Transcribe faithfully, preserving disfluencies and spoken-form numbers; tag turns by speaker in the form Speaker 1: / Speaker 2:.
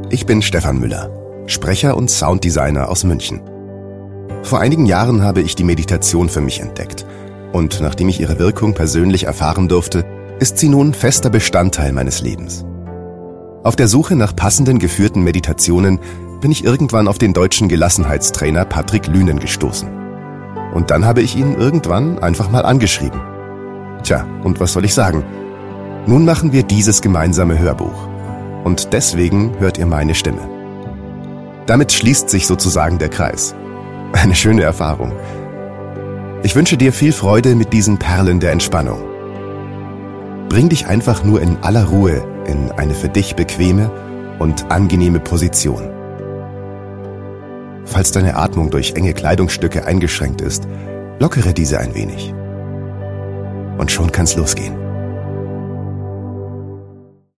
Speaker 1: Ich bin Stefan Müller, Sprecher und Sounddesigner aus München. Vor einigen Jahren habe ich die Meditation für mich entdeckt und nachdem ich ihre Wirkung persönlich erfahren durfte, ist sie nun fester Bestandteil meines Lebens. Auf der Suche nach passenden geführten Meditationen bin ich irgendwann auf den deutschen Gelassenheitstrainer Patrick Lünen gestoßen. Und dann habe ich ihn irgendwann einfach mal angeschrieben. Tja, und was soll ich sagen? Nun machen wir dieses gemeinsame Hörbuch. Und deswegen hört ihr meine Stimme. Damit schließt sich sozusagen der Kreis. Eine schöne Erfahrung. Ich wünsche dir viel Freude mit diesen Perlen der Entspannung. Bring dich einfach nur in aller Ruhe in eine für dich bequeme und angenehme Position. Falls deine Atmung durch enge Kleidungsstücke eingeschränkt ist, lockere diese ein wenig. Und schon kann's losgehen.